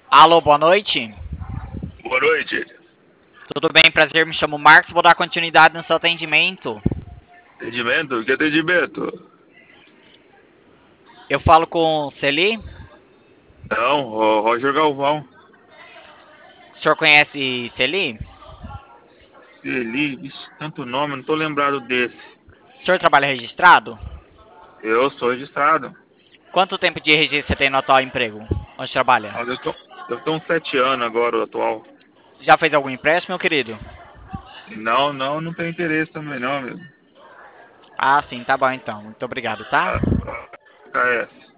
Alô, boa noite. Boa noite. Tudo bem? Prazer, me chamo Marcos. Vou dar continuidade no seu atendimento. Atendimento? Que atendimento? Eu falo com o Celi. Não, Roger Galvão. O senhor conhece Celi? Celi, vixe, tanto nome, não tô lembrado desse. O senhor trabalha registrado? Eu sou registrado. Quanto tempo de registro você tem no atual emprego? Onde trabalha? Ah, eu tô uns 7 anos agora, o atual. Já fez algum empréstimo, meu querido? Não tenho interesse também não, meu. Ah, sim, tá bom então. Muito obrigado, tá? KS.